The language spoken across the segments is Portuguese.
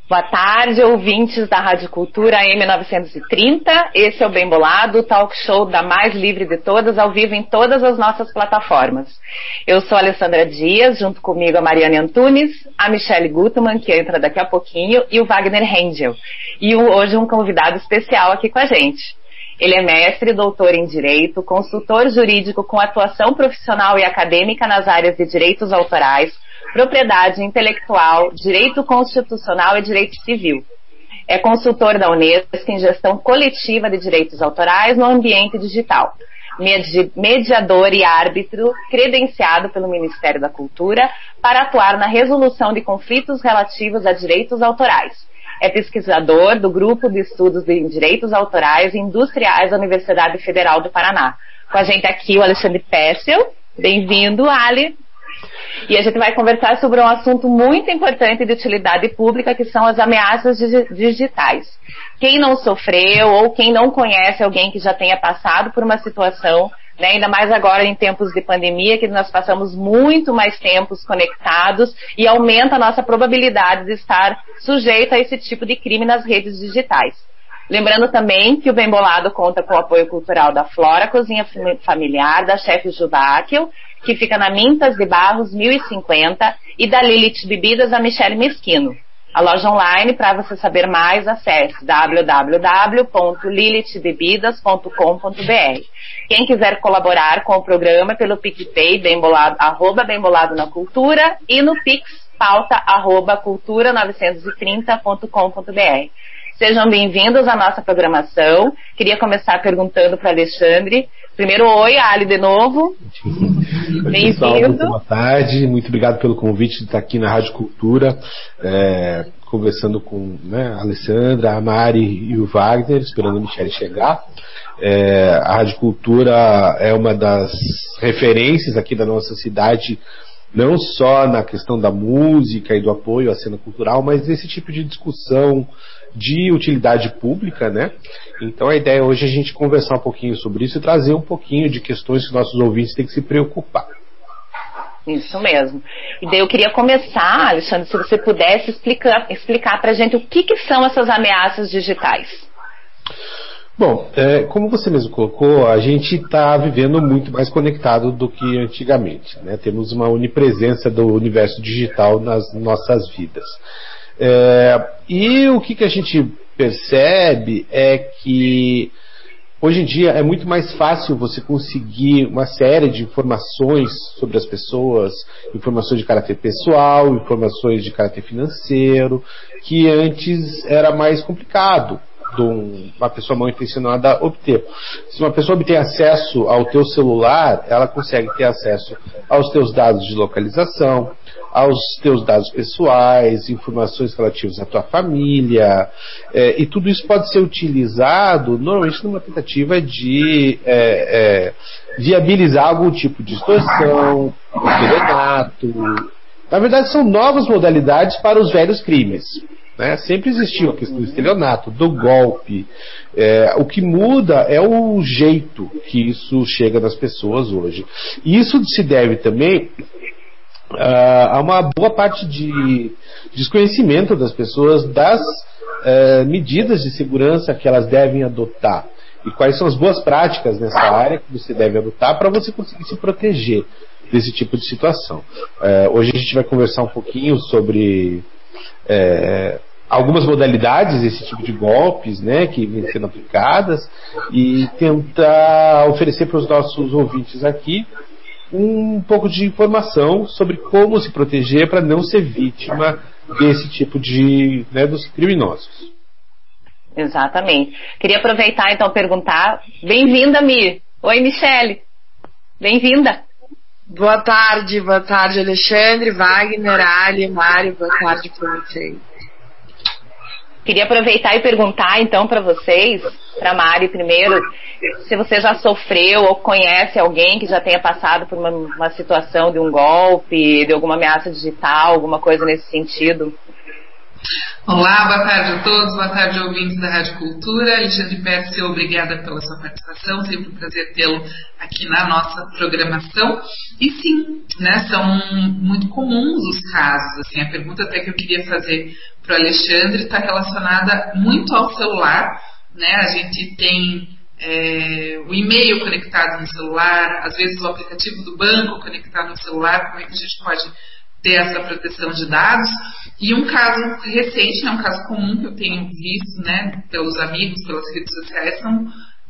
Boa tarde, ouvintes da Rádio Cultura AM930. Esse é o Bem Bolado, o talk show da mais livre de todas, ao vivo em todas as nossas plataformas. Eu sou a Alessandra Dias, junto comigo a Mariane Antunes, a Michele Gutmann, que entra daqui a pouquinho, e o Wagner Hendel. E hoje um convidado especial aqui com a gente. Ele é mestre e doutor em Direito, consultor jurídico com atuação profissional e acadêmica nas áreas de direitos autorais, propriedade intelectual, direito constitucional e direito civil. É consultor da Unesco em gestão coletiva de direitos autorais no ambiente digital. Mediador e árbitro credenciado pelo Ministério da Cultura para atuar na resolução de conflitos relativos a direitos autorais. É pesquisador do Grupo de Estudos em Direitos Autorais e Industriais da Universidade Federal do Paraná. Com a gente aqui o Alexandre Pessel. Bem-vindo, Ali. E a gente vai conversar sobre um assunto muito importante de utilidade pública, que são as ameaças digitais. Quem não sofreu ou quem não conhece alguém que já tenha passado por uma situação, né, ainda mais agora em tempos de pandemia, que nós passamos muito mais tempos conectados e aumenta a nossa probabilidade de estar sujeito a esse tipo de crime nas redes digitais. Lembrando também que o Bem Bolado conta com o apoio cultural da Flora Cozinha Familiar, da Chef Juváquio, que fica na Mintas de Barros 1050, e da Lilith Bebidas, a Michele Mesquino. A loja online, para você saber mais, acesse www.lilithbebidas.com.br. Quem quiser colaborar com o programa pelo PicPay, @Bembolado na Cultura, e no Pix, pauta @cultura930.com.br. Sejam bem-vindos à nossa programação. Queria começar perguntando para Alexandre. Primeiro, oi, Ali, de novo. Bem-vindo. Boa tarde, muito obrigado pelo convite de estar aqui na Rádio Cultura, conversando com a Alessandra, a Mari e o Wagner, esperando a Michele chegar. A Rádio Cultura é uma das referências aqui da nossa cidade, não só na questão da música e do apoio à cena cultural, mas desse tipo de discussão de utilidade pública, né? Então a ideia hoje é a gente conversar um pouquinho sobre isso e trazer um pouquinho de questões que nossos ouvintes têm que se preocupar. Isso mesmo. E daí eu queria começar, Alexandre, se você pudesse explicar pra gente o que são essas ameaças digitais. Bom, como você mesmo colocou, a gente está vivendo muito mais conectado do que antigamente, né? Temos uma onipresença do universo digital nas nossas vidas. E o que a gente percebe é que hoje em dia é muito mais fácil você conseguir uma série de informações sobre as pessoas, informações de caráter pessoal, informações de caráter financeiro, que antes era mais complicado de uma pessoa mal intencionada obter. Se uma pessoa obtém acesso ao teu celular, ela consegue ter acesso aos teus dados de localização, aos teus dados pessoais, informações relativas à tua família, e tudo isso pode ser utilizado normalmente numa tentativa de viabilizar algum tipo de extorsão, estelionato. Na verdade, são novas modalidades para os velhos crimes, né? Sempre existiu a questão do estelionato, do golpe. O que muda é o jeito que isso chega nas pessoas hoje. E isso se deve também há uma boa parte de desconhecimento das pessoas das medidas de segurança que elas devem adotar e quais são as boas práticas nessa área que você deve adotar para você conseguir se proteger desse tipo de situação. Hoje a gente vai conversar um pouquinho sobre algumas modalidades desse tipo de golpes, né, que vêm sendo aplicadas, e tentar oferecer para os nossos ouvintes aqui um pouco de informação sobre como se proteger para não ser vítima desse tipo de, dos criminosos. Exatamente. Queria aproveitar então perguntar. Bem-vinda, Mi. Oi, Michele. Bem-vinda. Boa tarde, Alexandre, Wagner, Ali, Mário, boa tarde para vocês. Queria aproveitar e perguntar então para vocês, para a Mari primeiro, se você já sofreu ou conhece alguém que já tenha passado por uma situação de um golpe, de alguma ameaça digital, alguma coisa nesse sentido. Olá, boa tarde a todos, boa tarde ouvintes da Rádio Cultura. Alexandre Pérez, obrigada pela sua participação, sempre um prazer tê-lo aqui na nossa programação. E sim, né, são muito comuns os casos, assim, a pergunta até que eu queria fazer para o Alexandre está relacionada muito ao celular, né, a gente tem o e-mail conectado no celular, às vezes o aplicativo do banco conectado no celular, como é que a gente pode ter essa proteção de dados. E um caso recente, né, um caso comum que eu tenho visto, né, pelos amigos, pelas redes sociais, são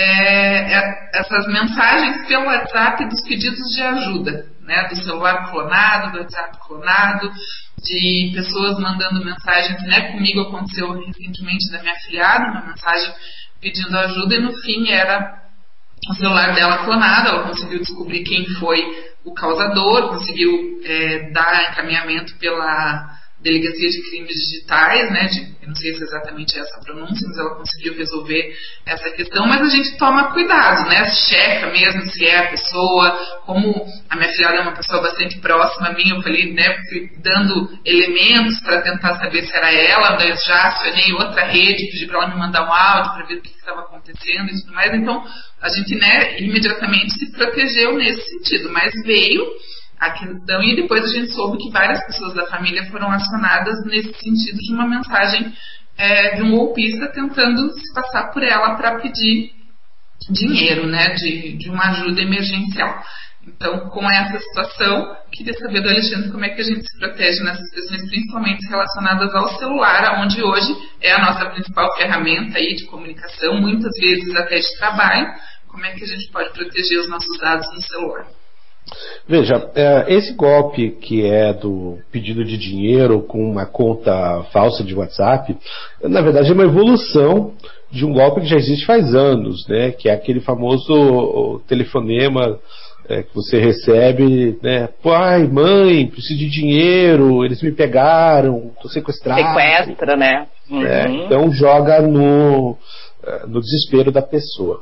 essas mensagens pelo WhatsApp dos pedidos de ajuda, né, do celular clonado, do WhatsApp clonado, de pessoas mandando mensagens, né, comigo aconteceu recentemente da minha afilhada, uma mensagem pedindo ajuda e no fim era o celular dela clonado, ela conseguiu descobrir quem foi o causador, conseguiu dar encaminhamento pela Delegacia de Crimes Digitais, né, eu não sei se é exatamente essa a pronúncia, mas ela conseguiu resolver essa questão, mas a gente toma cuidado, né, checa mesmo se é a pessoa, como a minha filhada é uma pessoa bastante próxima a mim, eu falei, né, fui dando elementos para tentar saber se era ela, daí eu já acionei outra rede, pedi para ela me mandar um áudio para ver o que estava acontecendo e tudo mais, então a gente, né, imediatamente se protegeu nesse sentido, mas veio a questão, e depois a gente soube que várias pessoas da família foram acionadas nesse sentido de uma mensagem de um golpista tentando se passar por ela para pedir dinheiro, né, de uma ajuda emergencial. Então, com essa situação, queria saber do Alexandre como é que a gente se protege nessas questões, principalmente relacionadas ao celular, onde hoje é a nossa principal ferramenta aí de comunicação, muitas vezes até de trabalho. Como é que a gente pode proteger os nossos dados no celular? Veja, esse golpe que é do pedido de dinheiro com uma conta falsa de WhatsApp, na verdade é uma evolução de um golpe que já existe faz anos, né? Que é aquele famoso telefonema que você recebe, né? Pai, mãe, preciso de dinheiro, eles me pegaram, estou sequestrado. Sequestra, né? Uhum. Então joga no desespero da pessoa.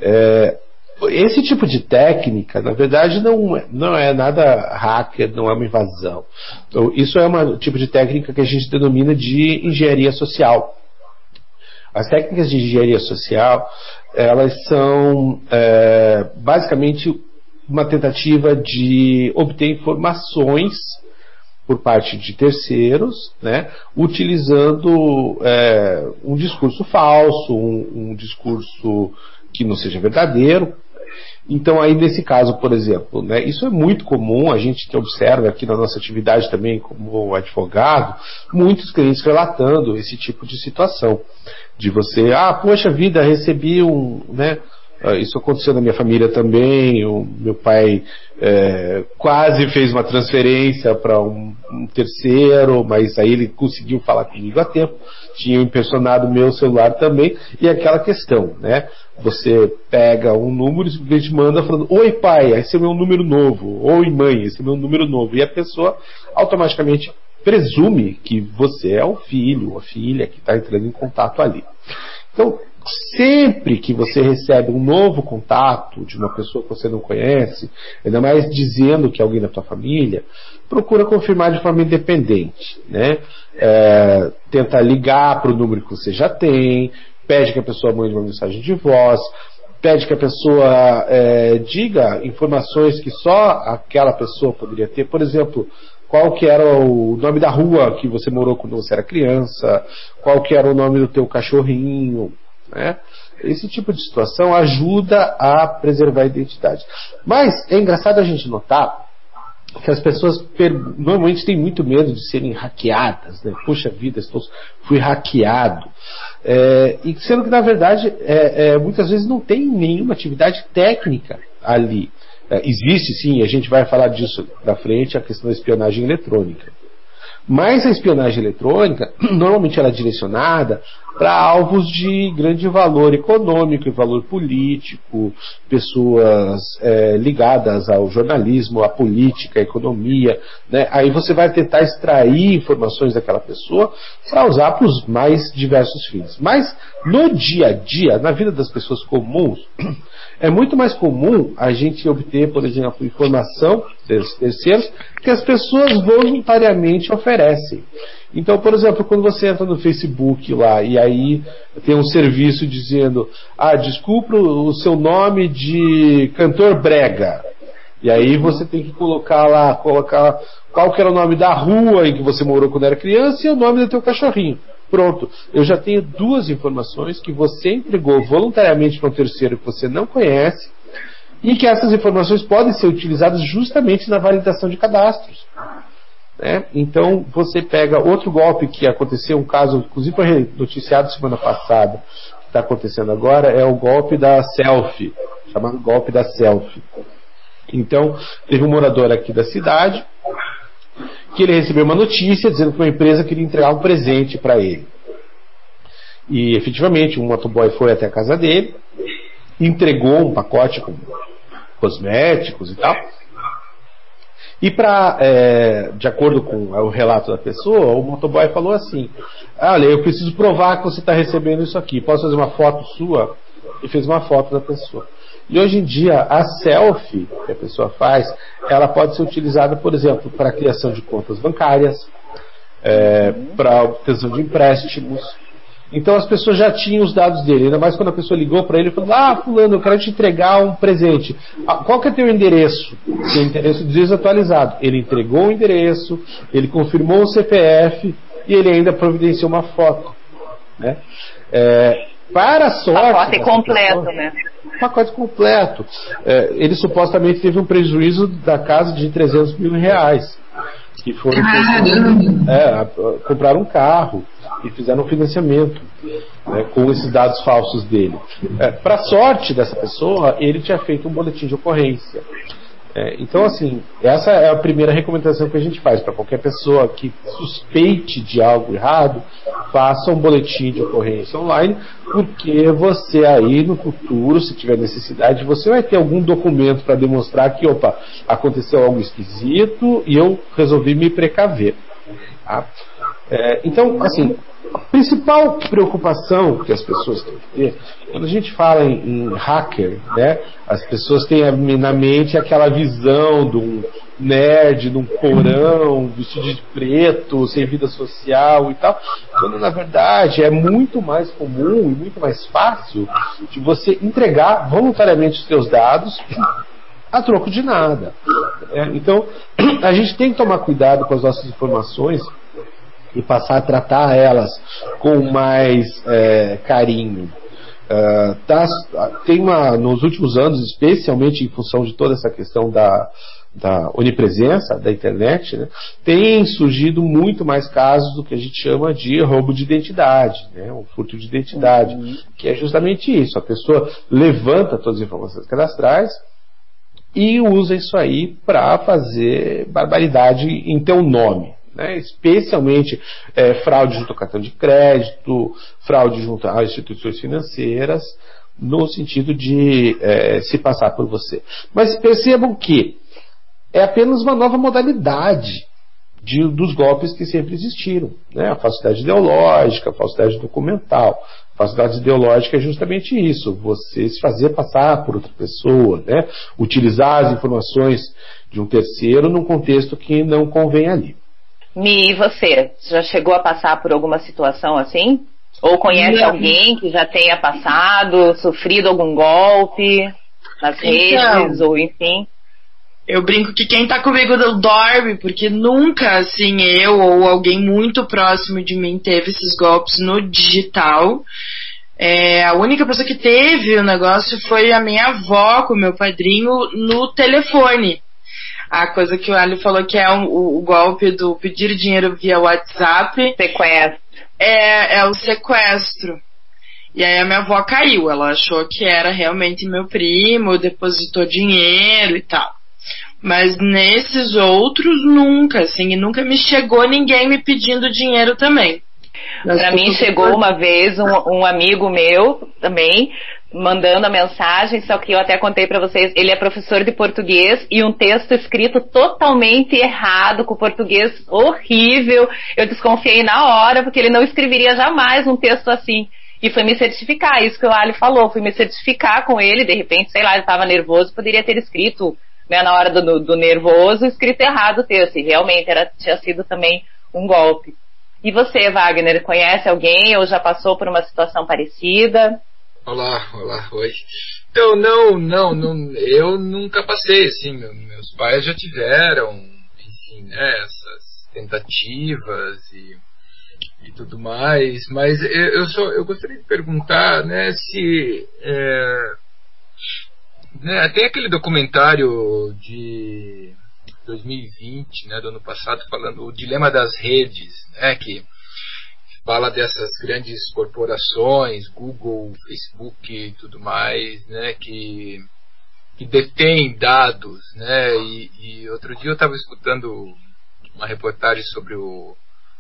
Esse tipo de técnica, na verdade, não é nada hacker, não é uma invasão. Então, isso é um tipo de técnica que a gente denomina de engenharia social. As técnicas de engenharia social, elas são basicamente uma tentativa de obter informações por parte de terceiros, né, utilizando um discurso falso, um discurso que não seja verdadeiro. Então aí nesse caso, por exemplo, né, isso é muito comum, a gente observa aqui na nossa atividade também como advogado, muitos clientes relatando esse tipo de situação, de você, poxa vida, recebi né, isso aconteceu na minha família também, o meu pai quase fez uma transferência para um terceiro, mas aí ele conseguiu falar comigo a tempo, tinha impersonado meu celular também, e aquela questão, né? Você pega um número e simplesmente manda falando, oi pai, esse é meu número novo, oi mãe, esse é meu número novo, e a pessoa automaticamente presume que você é o filho ou a filha que está entrando em contato ali. Então, sempre que você recebe um novo contato de uma pessoa que você não conhece, ainda mais dizendo que é alguém da tua família, procura confirmar de forma independente, né? Tenta ligar para o número que você já tem, pede que a pessoa mande uma mensagem de voz, pede que a pessoa diga informações que só aquela pessoa poderia ter, por exemplo, qual que era o nome da rua que você morou quando você era criança, qual que era o nome do teu cachorrinho, né? Esse tipo de situação ajuda a preservar a identidade. Mas é engraçado a gente notar que as pessoas normalmente têm muito medo de serem hackeadas, né? Puxa vida, fui hackeado. E sendo que na verdade muitas vezes não tem nenhuma atividade técnica ali. Existe sim, a gente vai falar disso na frente, a questão da espionagem eletrônica. Mas a espionagem eletrônica, normalmente ela é direcionada para alvos de grande valor econômico e valor político, pessoas ligadas ao jornalismo, à política, à economia, né? Aí você vai tentar extrair informações daquela pessoa para usar para os mais diversos fins. Mas no dia a dia, na vida das pessoas comuns, é muito mais comum a gente obter, por exemplo, informação dos terceiros que as pessoas voluntariamente oferecem. Então, por exemplo, quando você entra no Facebook lá e aí tem um serviço dizendo, desculpa o seu nome de cantor brega. E aí você tem que colocar qual que era o nome da rua em que você morou quando era criança e o nome do teu cachorrinho. Pronto, eu já tenho 2 informações que você entregou voluntariamente para um terceiro que você não conhece e que essas informações podem ser utilizadas justamente na validação de cadastros. Né? Então, você pega outro golpe que aconteceu, um caso, inclusive foi noticiado semana passada, que está acontecendo agora, é o golpe da selfie, chamado golpe da selfie. Então, teve um morador aqui da cidade que ele recebeu uma notícia dizendo que uma empresa queria entregar um presente para ele. E, efetivamente, um motoboy foi até a casa dele, entregou um pacote com cosméticos e tal. E de acordo com o relato da pessoa, o motoboy falou assim: olha, eu preciso provar que você está recebendo isso aqui. Posso fazer uma foto sua? E fez uma foto da pessoa. E hoje em dia, a selfie que a pessoa faz, ela pode ser utilizada, por exemplo, para a criação de contas bancárias, para a obtenção de empréstimos. Então as pessoas já tinham os dados dele, ainda mais quando a pessoa ligou para ele e falou: fulano, eu quero te entregar um presente. Qual que é teu endereço? Seu endereço desatualizado. Ele entregou o endereço, ele confirmou o CPF e ele ainda providenciou uma foto. Né? Para a sorte... Pacote completo, né? Pacote completo. Ele supostamente teve um prejuízo da casa de R$300 mil, que foram compraram um carro e fizeram um financiamento, né, com esses dados falsos dele. Para a sorte dessa pessoa, ele tinha feito um boletim de ocorrência. Então, assim, essa é a primeira recomendação que a gente faz para qualquer pessoa que suspeite de algo errado, faça um boletim de ocorrência online, porque você aí no futuro, se tiver necessidade, você vai ter algum documento para demonstrar que, aconteceu algo esquisito e eu resolvi me precaver. Tá? Então, assim, a principal preocupação que as pessoas têm que ter, quando a gente fala em hacker, né, as pessoas têm na mente aquela visão de um nerd, de um porão, vestido de preto, sem vida social e tal, quando na verdade é muito mais comum e muito mais fácil de você entregar voluntariamente os seus dados a troco de nada. Então, a gente tem que tomar cuidado com as nossas informações e passar a tratar elas com mais carinho. Nos últimos anos, especialmente em função de toda essa questão da onipresença da internet, né, tem surgido muito mais casos do que a gente chama de roubo de identidade, né, um furto de identidade, que é justamente isso. A pessoa levanta todas as informações cadastrais e usa isso aí para fazer barbaridade em teu nome. Né, especialmente fraude junto ao cartão de crédito, fraude junto às instituições financeiras, no sentido de se passar por você. Mas percebam que é apenas uma nova modalidade dos golpes que sempre existiram. Né? A falsidade ideológica, a falsidade documental. A falsidade ideológica é justamente isso, você se fazer passar por outra pessoa, né? Utilizar as informações de um terceiro num contexto que não convém ali. E você, já chegou a passar por alguma situação assim? Ou conhece alguém que já tenha passado, sofrido algum golpe nas redes, ou enfim? Eu brinco que quem tá comigo não dorme, porque nunca, assim, eu ou alguém muito próximo de mim teve esses golpes no digital. A única pessoa que teve o negócio foi a minha avó com o meu padrinho no telefone. A coisa que o Ali falou que é o golpe do pedir dinheiro via WhatsApp. Sequestro. É o sequestro. E aí a minha avó caiu. Ela achou que era realmente meu primo, depositou dinheiro e tal. Mas nesses outros nunca, assim, e nunca me chegou ninguém me pedindo dinheiro também. Pra mim chegou uma vez um amigo meu também mandando a mensagem, só que eu até contei pra vocês, ele é professor de português e um texto escrito totalmente errado, com português horrível. Eu desconfiei na hora, porque ele não escreveria jamais um texto assim. E foi me certificar, isso que o Ali falou, fui me certificar com ele, de repente, sei lá, ele estava nervoso, poderia ter escrito, né, na hora do nervoso, escrito errado o texto, e realmente tinha sido também um golpe. E você, Wagner, conhece alguém ou já passou por uma situação parecida? Olá, oi. Então, não, eu nunca passei, assim, meus pais já tiveram, enfim, né, essas tentativas e tudo mais, mas eu gostaria de perguntar, né, se né, tem aquele documentário de 2020, né, do ano passado, falando o dilema das redes, né, que fala dessas grandes corporações, Google, Facebook e tudo mais, né, que detêm dados, né, e outro dia eu estava escutando uma reportagem sobre o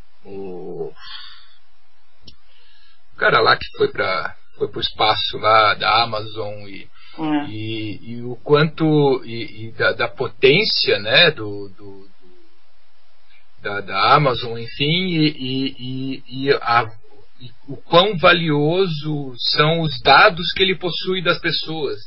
cara lá que foi para o espaço lá da Amazon e o quanto da potência, né, da Amazon, enfim, e o quão valioso são os dados que ele possui das pessoas,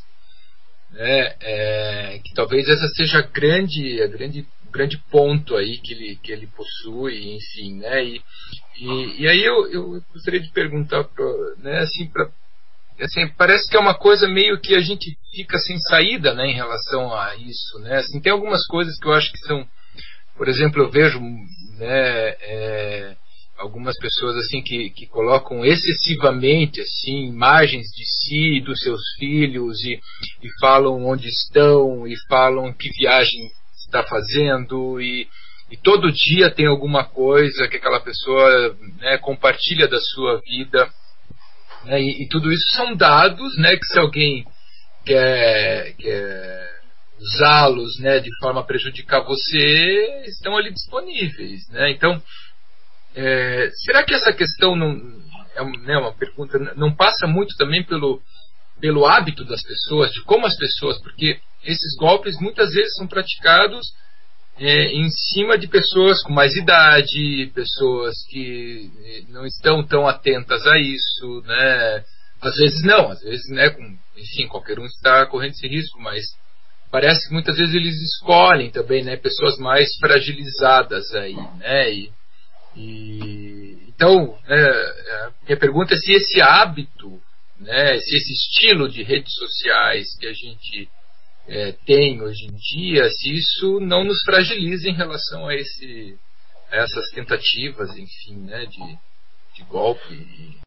né? Que talvez essa seja a grande ponto aí que ele possui, enfim, né? E aí eu gostaria de perguntar, né, assim, parece que é uma coisa meio que a gente fica sem saída, né, em relação a isso, né? Assim, tem algumas coisas que eu acho que são, por exemplo, eu vejo, né, algumas pessoas assim que colocam excessivamente assim imagens de si, dos seus filhos e falam onde estão e falam que viagem está fazendo e todo dia tem alguma coisa que aquela pessoa, né, compartilha da sua vida, né, e tudo isso são dados, né, que se alguém quer usá-los, né, de forma a prejudicar você, estão ali disponíveis, né? Então, será que essa questão não é, né, uma pergunta, não passa muito também pelo hábito das pessoas, de como as pessoas, porque esses golpes muitas vezes são praticados em cima de pessoas com mais idade, pessoas que não estão tão atentas a isso, né? Às vezes não, às vezes, né, enfim, qualquer um está correndo esse risco, mas parece que muitas vezes eles escolhem também, né, pessoas mais fragilizadas aí, né? Então, a minha pergunta é se esse hábito, né, se esse estilo de redes sociais que a gente tem hoje em dia, se isso não nos fragiliza em relação a essas tentativas, enfim, né, de golpe.